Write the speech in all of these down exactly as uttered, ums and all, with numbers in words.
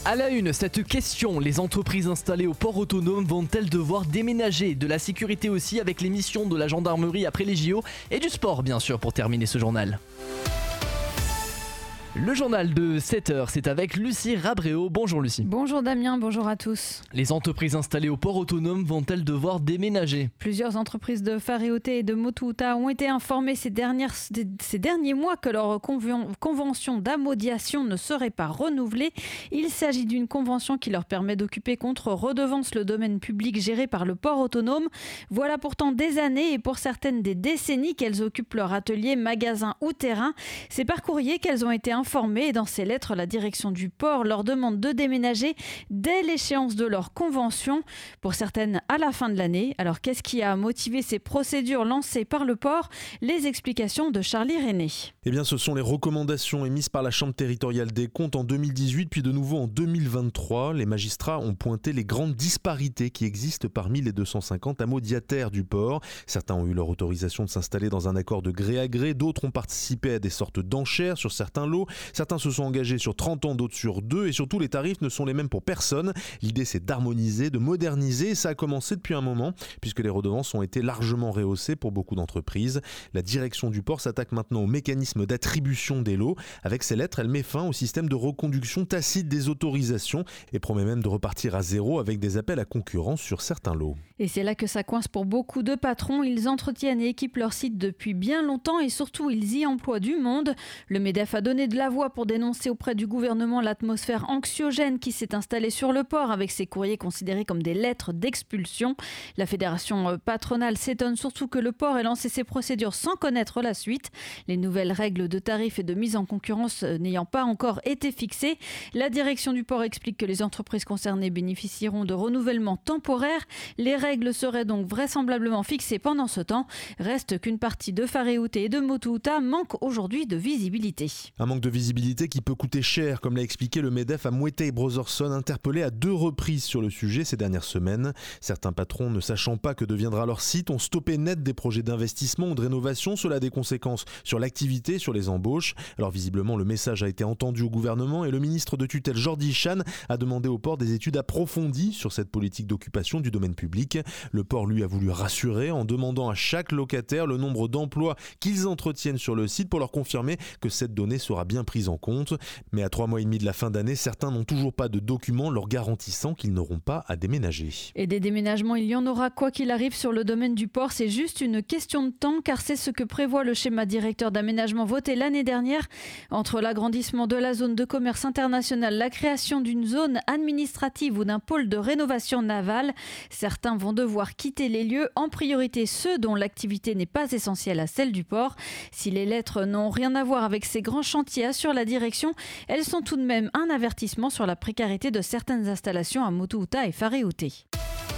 À la une, cette question, les entreprises installées au port autonome vont-elles devoir déménager? De la sécurité aussi avec les missions de la gendarmerie après les J O et du sport bien sûr pour terminer ce journal. Le journal de sept heures, c'est avec Lucie Rabréau. Bonjour Lucie. Bonjour Damien, bonjour à tous. Les entreprises installées au port autonome vont-elles devoir déménager? Plusieurs entreprises de Fare-Ute et de Motu-Uta ont été informées ces, dernières, ces derniers mois que leur convention d'amodiation ne serait pas renouvelée. Il s'agit d'une convention qui leur permet d'occuper contre redevance le domaine public géré par le port autonome. Voilà pourtant des années et pour certaines des décennies qu'elles occupent leur atelier, magasin ou terrain. C'est par courrier qu'elles ont été informées et dans ces lettres, la direction du port leur demande de déménager dès l'échéance de leur convention, pour certaines à la fin de l'année. Alors qu'est-ce qui a motivé ces procédures lancées par le port? Les explications de Charlie René. Eh bien, ce sont les recommandations émises par la Chambre territoriale des comptes en deux mille dix-huit puis de nouveau en deux mille vingt-trois. Les magistrats ont pointé les grandes disparités qui existent parmi les deux cent cinquante amodiataires du port. Certains ont eu leur autorisation de s'installer dans un accord de gré à gré, d'autres ont participé à des sortes d'enchères sur certains lots. Certains se sont engagés sur trente ans, d'autres sur deux, et surtout les tarifs ne sont les mêmes pour personne. L'idée c'est d'harmoniser, de moderniser, et ça a commencé depuis un moment, puisque les redevances ont été largement rehaussées pour beaucoup d'entreprises. La direction du port s'attaque maintenant au mécanisme d'attribution des lots. Avec ces lettres, elle met fin au système de reconduction tacite des autorisations et promet même de repartir à zéro avec des appels à concurrence sur certains lots. Et c'est là que ça coince pour beaucoup de patrons. Ils entretiennent et équipent leur site depuis bien longtemps et surtout ils y emploient du monde. Le MEDEF a donné de la voix pour dénoncer auprès du gouvernement l'atmosphère anxiogène qui s'est installée sur le port avec ces courriers considérés comme des lettres d'expulsion. La fédération patronale s'étonne surtout que le port ait lancé ces procédures sans connaître la suite. Les nouvelles règles de tarifs et de mise en concurrence n'ayant pas encore été fixées, la direction du port explique que les entreprises concernées bénéficieront de renouvellements temporaires. Les règles seraient donc vraisemblablement fixées pendant ce temps. Reste qu'une partie de Fare-Ute et de Motu-Uta manque aujourd'hui de visibilité. Un manque de visibilité qui peut coûter cher, comme l'a expliqué le MEDEF à Mouetey Brotherson, interpellé à deux reprises sur le sujet ces dernières semaines. Certains patrons, ne sachant pas que deviendra leur site, ont stoppé net des projets d'investissement ou de rénovation. Cela a des conséquences sur l'activité, sur les embauches. Alors visiblement, le message a été entendu au gouvernement et le ministre de tutelle Jordi Chan a demandé au port des études approfondies sur cette politique d'occupation du domaine public. Le port, lui, a voulu rassurer en demandant à chaque locataire le nombre d'emplois qu'ils entretiennent sur le site pour leur confirmer que cette donnée sera bien prise en compte. Mais à trois mois et demi de la fin d'année, certains n'ont toujours pas de documents leur garantissant qu'ils n'auront pas à déménager. Et des déménagements, il y en aura quoi qu'il arrive sur le domaine du port. C'est juste une question de temps car c'est ce que prévoit le schéma directeur d'aménagement voté l'année dernière. Entre l'agrandissement de la zone de commerce international, la création d'une zone administrative ou d'un pôle de rénovation navale, certains vont devoir quitter les lieux, en priorité ceux dont l'activité n'est pas essentielle à celle du port. Si les lettres n'ont rien à voir avec ces grands chantiers, assure la direction, elles sont tout de même un avertissement sur la précarité de certaines installations à Motu-Uta et Fare-Ute.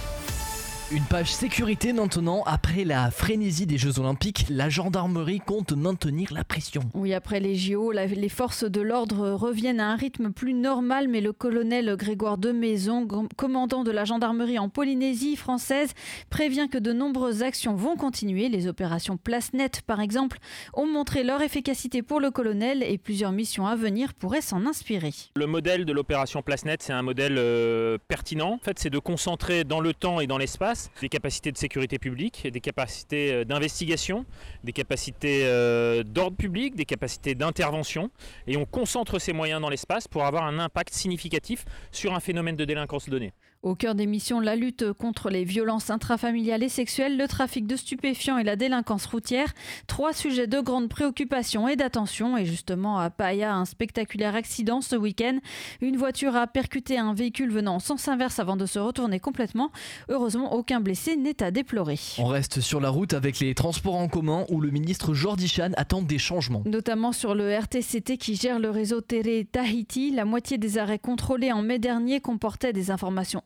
Une page sécurité maintenant. Après la frénésie des Jeux Olympiques, la gendarmerie compte maintenir la pression. Oui, après les J O, la, les forces de l'ordre reviennent à un rythme plus normal, mais le colonel Grégoire Demaison, commandant de la gendarmerie en Polynésie française, prévient que de nombreuses actions vont continuer. Les opérations Place Nette, par exemple, ont montré leur efficacité pour le colonel et plusieurs missions à venir pourraient s'en inspirer. Le modèle de l'opération Place Nette, c'est un modèle euh, pertinent. En fait, c'est de concentrer dans le temps et dans l'espace des capacités de sécurité publique, des capacités d'investigation, des capacités d'ordre public, des capacités d'intervention. Et on concentre ces moyens dans l'espace pour avoir un impact significatif sur un phénomène de délinquance donné. Au cœur des missions, la lutte contre les violences intrafamiliales et sexuelles, le trafic de stupéfiants et la délinquance routière. Trois sujets de grande préoccupation et d'attention. Et justement, à Paia, un spectaculaire accident ce week-end. Une voiture a percuté un véhicule venant en sens inverse avant de se retourner complètement. Heureusement, aucun blessé n'est à déplorer. On reste sur la route avec les transports en commun où le ministre Jordi Chan attend des changements. Notamment sur le R T C T qui gère le réseau Tere Tahiti. La moitié des arrêts contrôlés en mai dernier comportaient des informations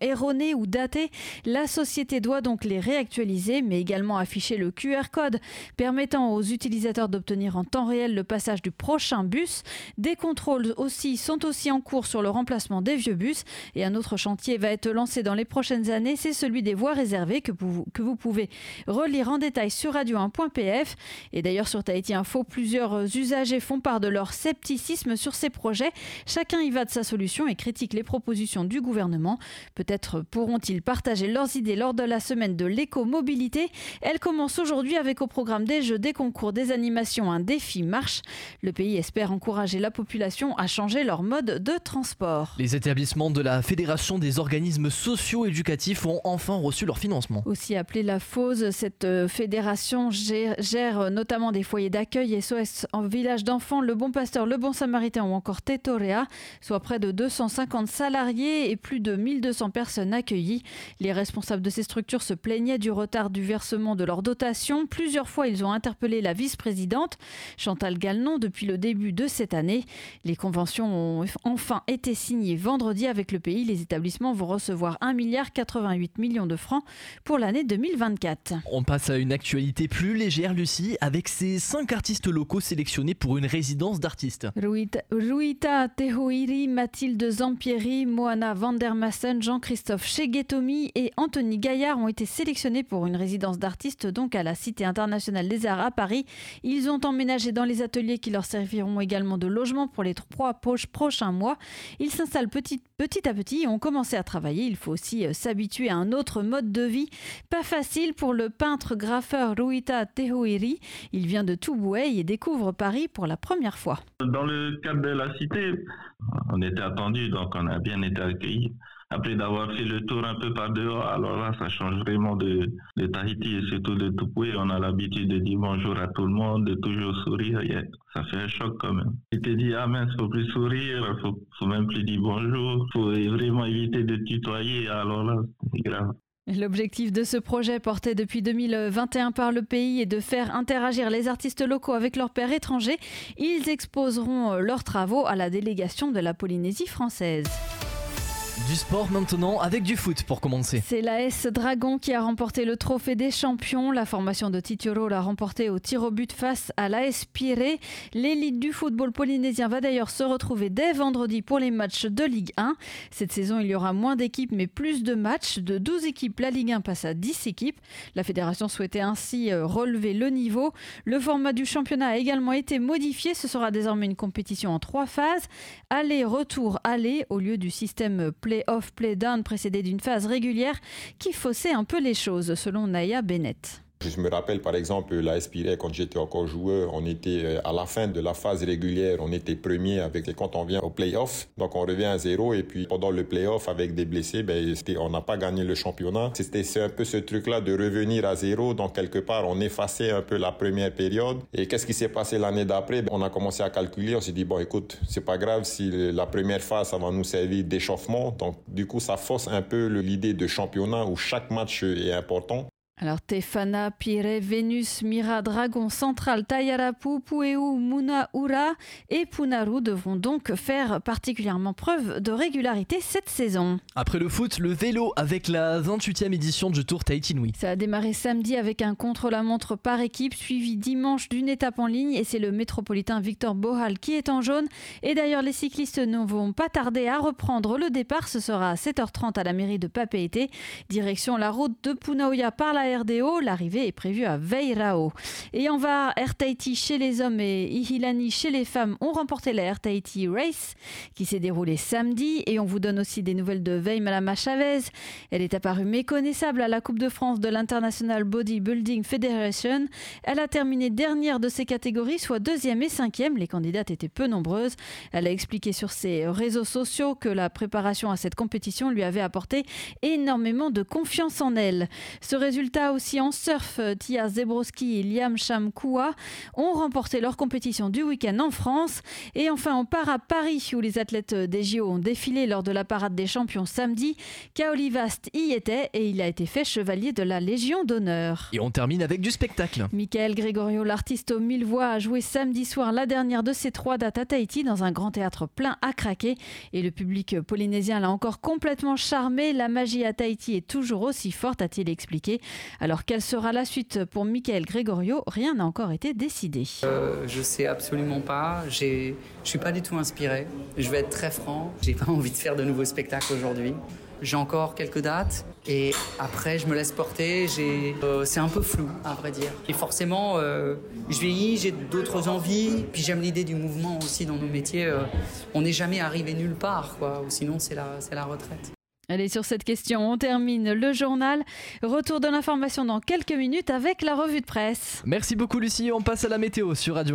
erronées ou datées. La société doit donc les réactualiser, mais également afficher le Q R code permettant aux utilisateurs d'obtenir en temps réel le passage du prochain bus. Des contrôles aussi sont aussi en cours sur le remplacement des vieux bus. Et un autre chantier va être lancé dans les prochaines années, c'est celui des voies réservées que vous, que vous pouvez relire en détail sur radio un point p f. Et d'ailleurs sur Tahiti Info, plusieurs usagers font part de leur scepticisme sur ces projets. Chacun y va de sa solution et critique les propositions du gouvernement. Peut-être pourront-ils partager leurs idées lors de la semaine de l'écomobilité. Elle commence aujourd'hui avec au programme des jeux, des concours, des animations, un défi marche. Le pays espère encourager la population à changer leur mode de transport. Les établissements de la Fédération des organismes socio-éducatifs ont enfin reçu leur financement. Aussi appelée la F O S, cette fédération gère, gère notamment des foyers d'accueil S O S en village d'enfants, Le Bon Pasteur, Le Bon Samaritain ou encore Tetorea, soit près de deux cent cinquante salariés et plus de mille deux cents personnes accueillies. Les responsables de ces structures se plaignaient du retard du versement de leur dotation. Plusieurs fois, ils ont interpellé la vice-présidente, Chantal Galnon, depuis le début de cette année. Les conventions ont enfin été signées vendredi avec le pays. Les établissements vont recevoir un virgule quatre-vingt-huit milliard de francs pour l'année deux mille vingt-quatre. On passe à une actualité plus légère, Lucie, avec ces cinq artistes locaux sélectionnés pour une résidence d'artistes. Ruita, Ruita Tehoiri, Mathilde Zampieri, Moana Vandermassen, Jean-Christophe Chegetomi et Anthony Gaillard ont été sélectionnés pour une résidence d'artistes donc à la Cité internationale des arts à Paris. Ils ont emménagé dans les ateliers qui leur serviront également de logement pour les trois prochains mois. Ils s'installent petit, petit à petit et ont commencé à travailler. Il faut aussi s'habituer à un autre mode de vie. Pas facile pour le peintre-graffeur Ruita Tehoiri. Il vient de Touboué et découvre Paris pour la première fois. Dans le cadre de la cité, on était attendus, donc on a bien été accueillis. Après d'avoir fait le tour un peu par dehors, alors là, ça change vraiment de, de Tahiti et surtout de Touboué. On a l'habitude de dire bonjour à tout le monde, de toujours sourire. Yeah, ça fait un choc quand même. Tu te dis, ah mince, faut plus sourire, faut, faut même plus dire bonjour, faut vraiment éviter de tutoyer. Alors là, c'est grave. L'objectif de ce projet, porté depuis deux mille vingt et un par le pays, est de faire interagir les artistes locaux avec leurs pairs étrangers. Ils exposeront leurs travaux à la délégation de la Polynésie française. Du sport maintenant, avec du foot pour commencer. C'est l'A S Dragon qui a remporté le trophée des champions. La formation de Titiolo l'a remporté au tir au but face à l'A S Pirée. L'élite du football polynésien va d'ailleurs se retrouver dès vendredi pour les matchs de Ligue un. Cette saison, il y aura moins d'équipes mais plus de matchs. De douze équipes, la Ligue un passe à dix équipes. La fédération souhaitait ainsi relever le niveau. Le format du championnat a également été modifié. Ce sera désormais une compétition en trois phases. Aller, retour, aller, au lieu du système play-off, play-down précédé d'une phase régulière qui faussait un peu les choses, selon Naya Bennett. Je me rappelle par exemple l'A S Pirée, quand j'étais encore joueur, on était à la fin de la phase régulière, on était premier avec et quand on vient au play-off, donc on revient à zéro et puis pendant le play-off avec des blessés, ben, on n'a pas gagné le championnat. C'était c'est un peu ce truc-là de revenir à zéro, donc quelque part on effaçait un peu la première période. Et qu'est-ce qui s'est passé l'année d'après? On a commencé à calculer, on s'est dit bon écoute, c'est pas grave si la première phase ça va nous servir d'échauffement, donc du coup ça fausse un peu l'idée de championnat où chaque match est important. Alors Tefana, Pirée, Vénus, Mira, Dragon, Central, Tayarapu, Pueu, Munaura et Punaru devront donc faire particulièrement preuve de régularité cette saison. Après le foot, le vélo avec la vingt-huitième édition du Tour Tahiti Nui. Ça a démarré samedi avec un contre-la-montre par équipe, suivi dimanche d'une étape en ligne et c'est le métropolitain Victor Bohal qui est en jaune. Et d'ailleurs les cyclistes ne vont pas tarder à reprendre le départ. Ce sera à sept heures trente à la mairie de Papeete. Direction la route de Punaoia par la R D O, l'arrivée est prévue à Veirao. Et on va Air Tahiti chez les hommes et Ihilani chez les femmes ont remporté la Air Tahiti Race qui s'est déroulée samedi. Et on vous donne aussi des nouvelles de Veille Malama Chavez. Elle est apparue méconnaissable à la Coupe de France de l'International Bodybuilding Federation. Elle a terminé dernière de ses catégories, soit deuxième et cinquième. Les candidates étaient peu nombreuses. Elle a expliqué sur ses réseaux sociaux que la préparation à cette compétition lui avait apporté énormément de confiance en elle. Ce résultat résultats aussi en surf. Tia Zebrowski et Liam Chamkoua ont remporté leur compétition du week-end en France. Et enfin, on part à Paris où les athlètes des J O ont défilé lors de la parade des champions samedi. Kaoli Vast y était et il a été fait chevalier de la Légion d'honneur. Et on termine avec du spectacle. Michael Gregorio, l'artiste aux mille voix, a joué samedi soir la dernière de ses trois dates à Tahiti dans un grand théâtre plein à craquer. Et le public polynésien l'a encore complètement charmé. La magie à Tahiti est toujours aussi forte, a-t-il expliqué. Alors quelle sera la suite pour Michael Gregorio ? Rien n'a encore été décidé. Euh, je sais absolument pas. J'ai, je suis pas du tout inspiré. Je vais être très franc. J'ai pas envie de faire de nouveaux spectacles aujourd'hui. J'ai encore quelques dates et après je me laisse porter. J'ai, euh, c'est un peu flou à vrai dire. Et forcément, euh, je vieillis, j'ai d'autres envies. Puis j'aime l'idée du mouvement aussi dans nos métiers. Euh, on n'est jamais arrivé nulle part, quoi. Ou sinon c'est la, c'est la retraite. Allez, sur cette question, on termine le journal. Retour de l'information dans quelques minutes avec la revue de presse. Merci beaucoup Lucie, on passe à la météo sur Radio